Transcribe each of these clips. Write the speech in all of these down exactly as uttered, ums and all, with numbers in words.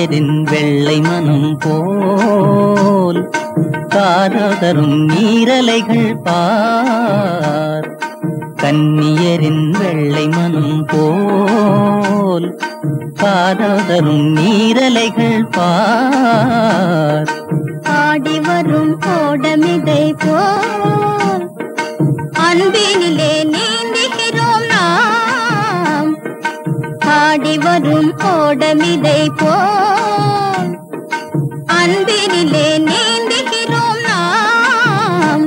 கன்னியரின் வெள்ளை மனம் போல் காதல் தரும் நீரலைகள் பார். கன்னியரின் வெள்ளை மனம் போல் காதல் தரும் நீரலைகள் பார். ஆடி வரும் கோடமிதை போல் அன்பினிலே நீந்துகிறோம் நாம். ஆடி வரும் கோடமிதை போல் அன்பினிலே நீந்துகிறோம் நாம்.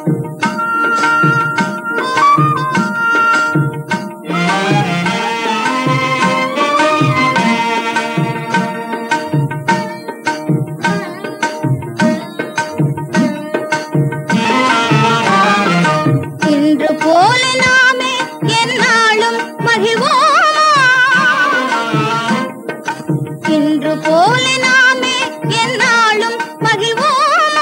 இன்று போல நாமே எந்நாளும் மகிழ்வோமா. இன்று போல நாமே எந்நாளும் மகிழ்வோமா.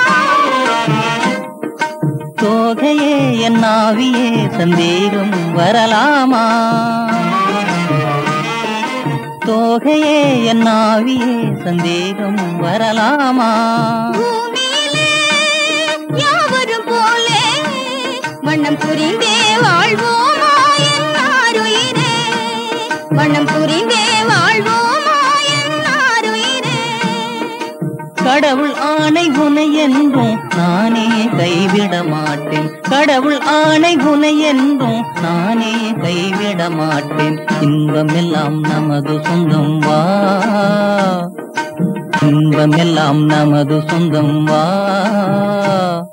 தோகையே என் ஆவியே சந்தேகம் வரலாமா. தோகையே என் ஆவியே சந்தேகம் வரலாமா. பூமியிலே யாவரும் போலே வண்ணம் புரிந்தே வாழ்வோமா என்னாருயிரே. வண்ணம் புரிந்தே வாழ்வோமா என்னாருயிரே. கடவுள் ஆணை குனை என்றும் நானே கைவிட மாட்டேன். கடவுள் ஆணை குனை என்றும் நானே கைவிட மாட்டேன். இன்பமெல்லாம் நமது சொந்தம் வா. இன்பமெல்லாம் நமது சொந்தம் வா.